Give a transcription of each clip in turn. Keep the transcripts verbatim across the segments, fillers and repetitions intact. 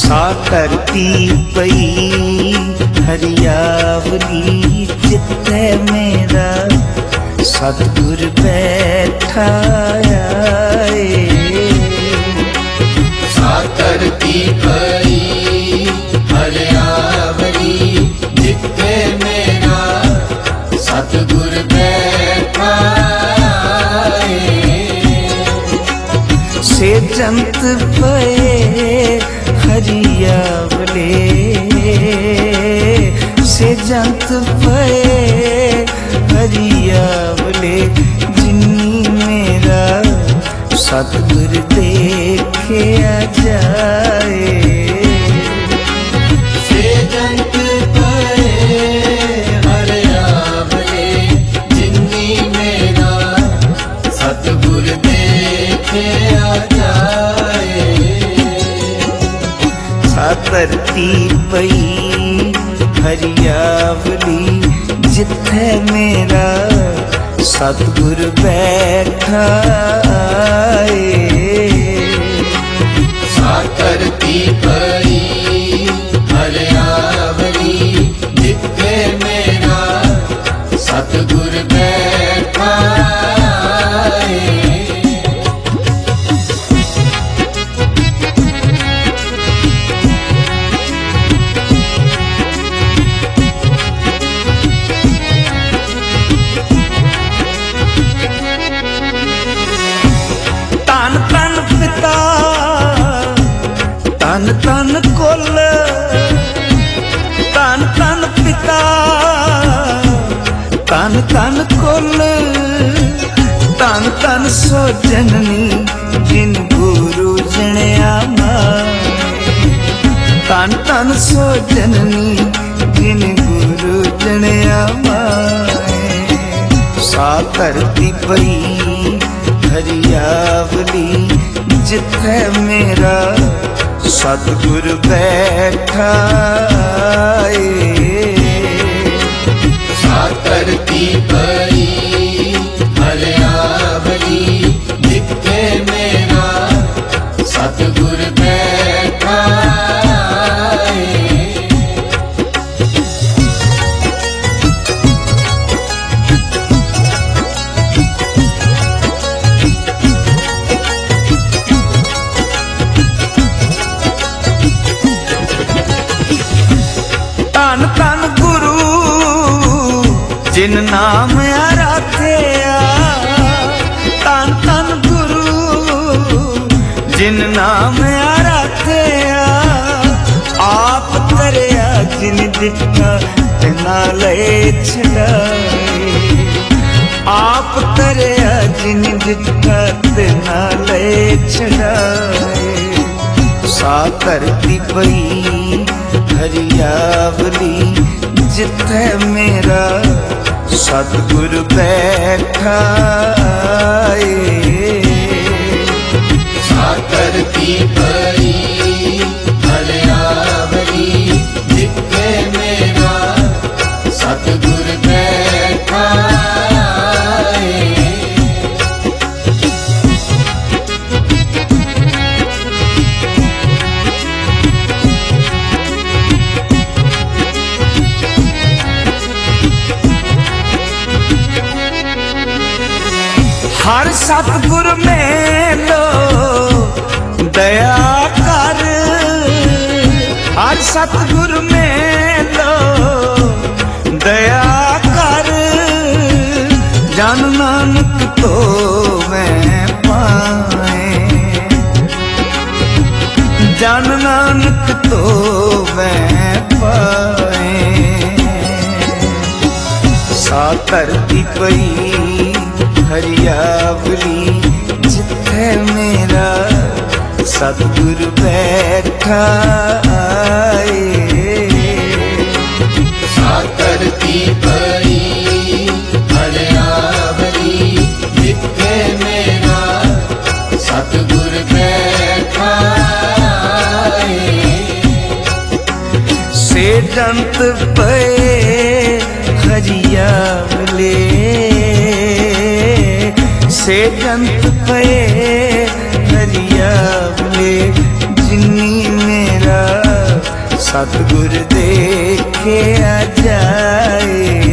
सा धरती पई हरियावली जिथे मेरा सतगुर बैठा आए। सा धरती पई हरियावली जिथे मेरा सतगुर बैठा आए। से जंत पे हरियावले से जंत पे हरियावले जिन्नी मेरा सतगुर देखे आ जाए। से जंत पे हरियावले जिन्नी मेरा सतगुर देखे आ जाए। सा धरती पई हरियावली जिथे मेरा सतगुर बैठा आए। सा धरती पई हरियावली जिथे मेरा सतगुर बैठा आए। तन तन कुल तन तन पिता तन तन कुल तन तन सो जननी जिन गुरु जणिया माए। तन तन सो जननी जिन गुरु जणिया माए। सा धरती पई हरियावली जिथे मेरा सतगुर बैठा आए। सा धरती पई हरियावली जिथे मेरा सतगुर बैठा आए। तन तन गुरु जिन नाम आराध्या। तन तन गुरु जिन नाम आराध्या। आप तरया जिन दिखा तिना लए छड़ाए। आप तरया जिन दिखा तिना लए छड़ाए। सा धरती पई हरियावली जिथे मेरा सतगुर बैठा आए। सा धरती पई हरियावली जिथे मेरा सतगुर बैठा आए। हर सतगुर में लो दया कर। हर सतगुर में लो दया कर। जन नानक तो मैं पाए। जन नानक तो मैं पाए। सा धरती पई हरियावली जिथे मेरा सतगुर बैठा आए। सा धरती पई हरियावली जिथे मेरा सतगुर बैठा आए। से जंत पे हरियावले से जंत पे हरियावले जिन्नी मेरा सतगुर देखे आ जाए।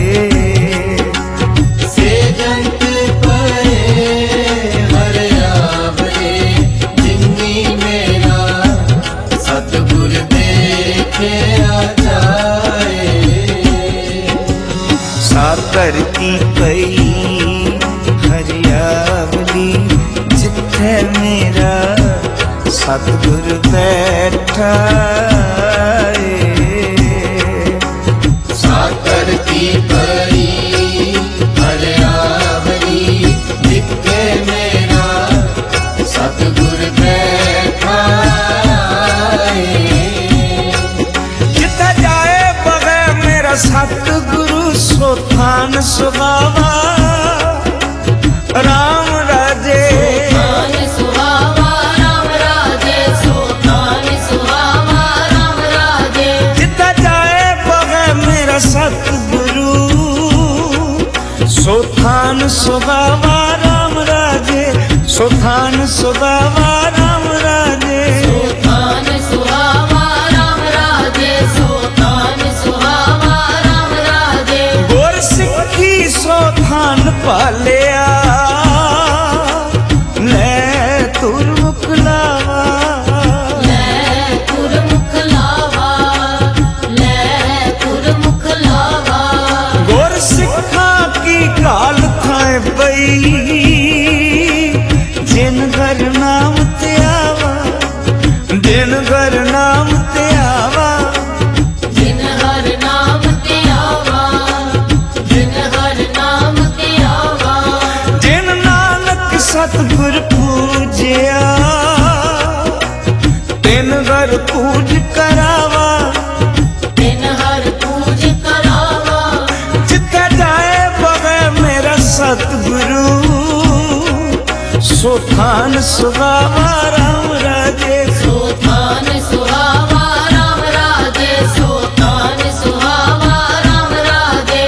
से जंत पए हर आवरे जिन्नी मेरा सतगुर देखे आ जाए। सा धरती पई हरियावली जिथे मेरा सतगुर बैठा है। सा धरती पई हरियावली जिथे मेरा सतगुर बैठा है। जिथे जाए बगैर मेरा सतगुरु सो थान सुहावा राम राजे। सोतान सुहावा राम राजे, सोतान सुहावा राम राजे। जिथे जाए बगैर मेरा सतगुरु सो थान सुहावा राम राजे। सो थान सुहावा राम राजे। सोतान सुहावा राम राजे, सोतान सुहावा राम राजे। गुर सिक्खी सो थान पालिया ले तुर मुकलावा। ले तुर मुखलावा, ले तुर मुखलावा। गुर सिक्खा की काल थाए पई जिन घर नाम ते आवा। जिन घर नाम ते आवा। जिन हर नाम ते आवा, जिन हर नाम ते आवा। जिन नानक सतगुर पूजिया तिन घर पूज करावा। तिन हर पूज करावा। जिथे जाए बगैर मेरा सतगुरु सो थान सुहावा राम राजे। सोतान सुहावा राम राजे, सोतान सुहावा राम राजे।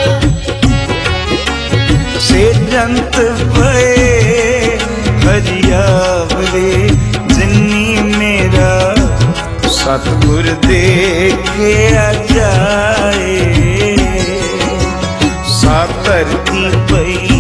से जंत भये हरियावले जिन्नी मेरा सतगुर देखे आ जाए। सा धरती पई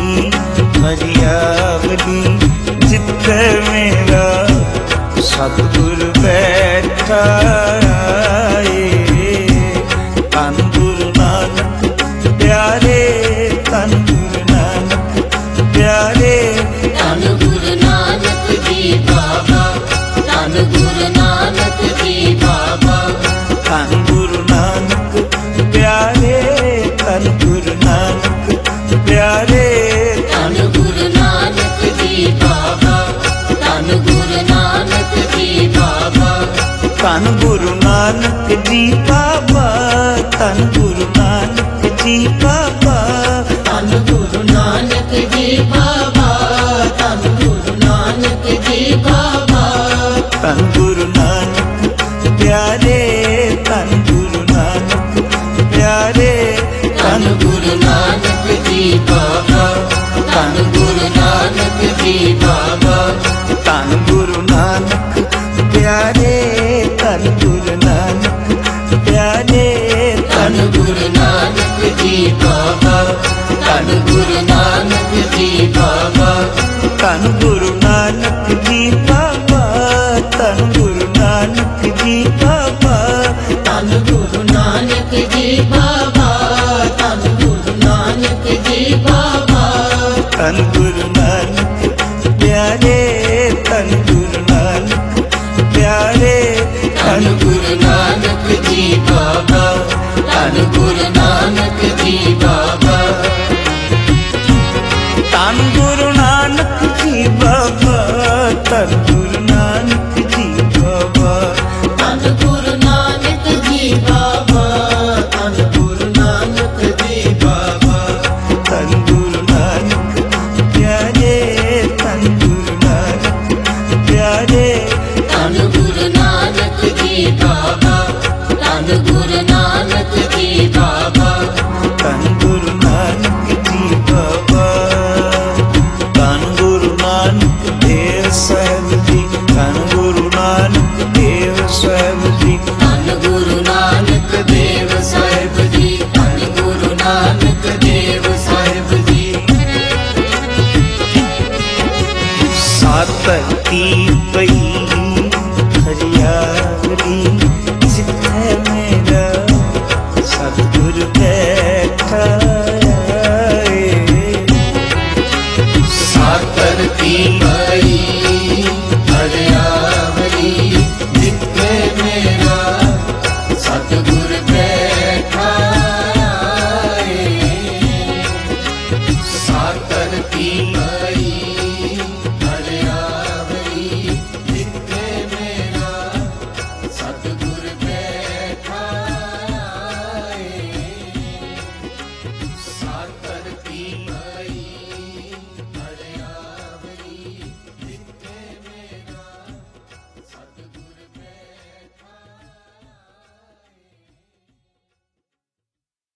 हरियावली जिथे मेरा सतगुर बैठा है। धन गुरु नानक प्यारे, धन गुरु नानक प्यारे। धन गुरु नानक जी बाबा, धन गुरु नानक जी बाबा। धन गुरु नानक प्यारे, धन गुरु नानक प्यारे। धन गुरु नानक जी बाबा, धन गुरु नानक जी बाबा। धन गुरु नानक जी बाबा, धन गुरु नानक जी बाबा। धन गुरु नानक जी बाबा, धन गुरु नानक जी बाबा। धन गुरु नानक प्यारे, धन गुरु नानक प्यारे। धन गुरु नानक जी बाबा, धन गुरु नानक जी बाबा। धन गुरु नानक प्यारे, धन गुरु नानक प्यारे। धन गुरु नानक जी बाबा, धन गुरु नानक जी बाबा। धन गुरु नानक जी बाबा, धन गुरु नानक जी बाबा। धन गुरु नानक जी बाबा, धन गुरु नानक जी बाबा। धन गुरु